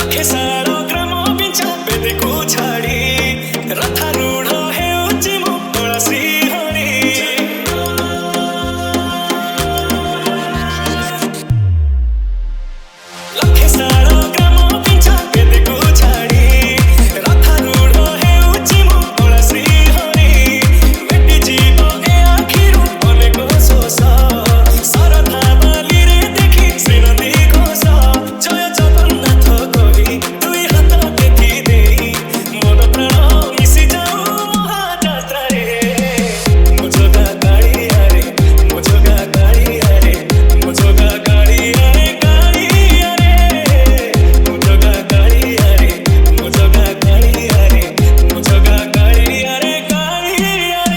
लखे सारो ग्राम बिंचा बेदी को छाड़ी रथारूढ़ हेउची मो तुलसी हरि लखे सारो ग्राम बिंचा बेदी को छाड़ी रथारूढ़ हेउची मो तुलसी हरि बेटी जीव ए आखिरु अनेक सोस सरधा बाली रे देखी श्रीनदी घोष जय जगन्नाथ कही दुई हाथ टेकी देई मन प्राण मिशि जाऊ महाजात्रा रे मो जगा कालिया रे मो जगा कालिया रे मो जगा कालिया रे कालिया रे मो जगा कालिया रे मो जगा कालिया रे मो जगा कालिया रे कालिया रे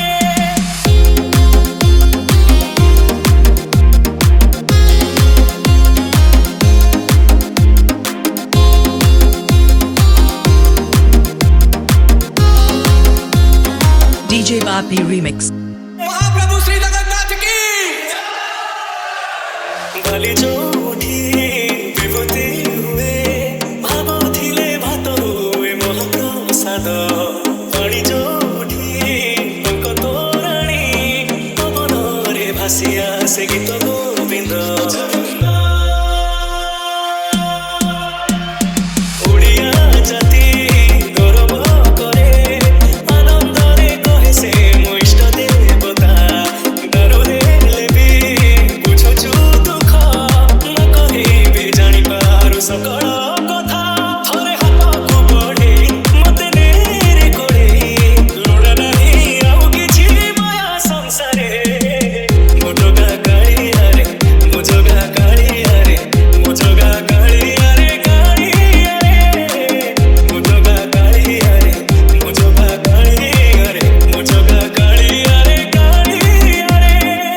DJ Bapi Remix. महाप्रभु श्री जगन्नाथ की बलि जोठी विभूति हुए भाव थिले भात हुए महाप्रसाद पाणी जोठी टंक तोराणी पवन रे भासी आसे गीत गोविंद ओडिया जाति गौरव करे आनंद रे कहे से मो इष्ट देवता दारू देले भी बुझुछु दुख न कहिबे जानि पारु सकल कथा थरे हातकु बढेई मते नेरे कोडेई लोड़ा नाही आउ किछि माया संसारे मो जगा कालिया रे मो जगा कालिया रे मो जगा कालिया रे कालिया रे मो जगा कालिया रे मो जगा कालिया रे मो जगा कालिया रे कालिया रे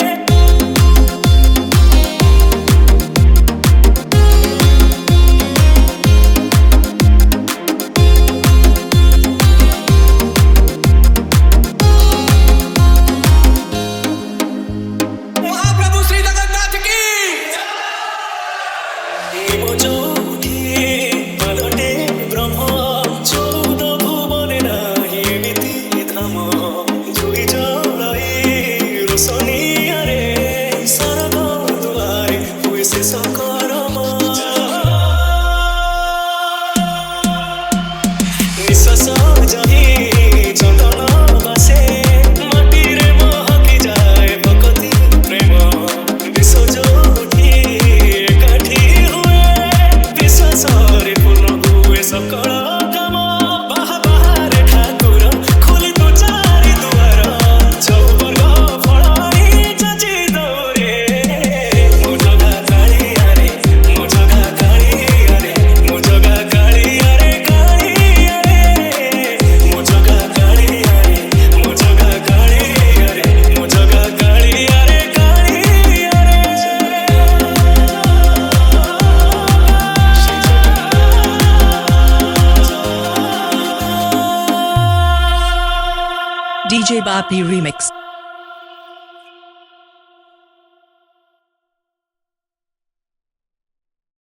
महाप्रभु श्री जगन्नाथ की निमो जोठी पालटे ब्रह्म चौद भुवने नाही एमिति धाम जुई जलाई रोशनिया रे सरग दुआरे हुए से सकरम निश्वास जही चंदन बासे माटी रे महकी जाए भक्ति प्रेम विश्व जोठी एकाठी हुए विश्वास रे पूर्ण हुए सकल काम बाहा बाहारे ठाकुर खोली तो चारि दुआर चौवर्ग फळानी चाची दौरे मो जगा कालिया रे मो जगा कालिया रे मो जगा कालिया रे कालिया रे मो जगा कालिया रे मो जगा कालिया रे मो जगा कालिया रे कालिया रे DJ Bapi Remix.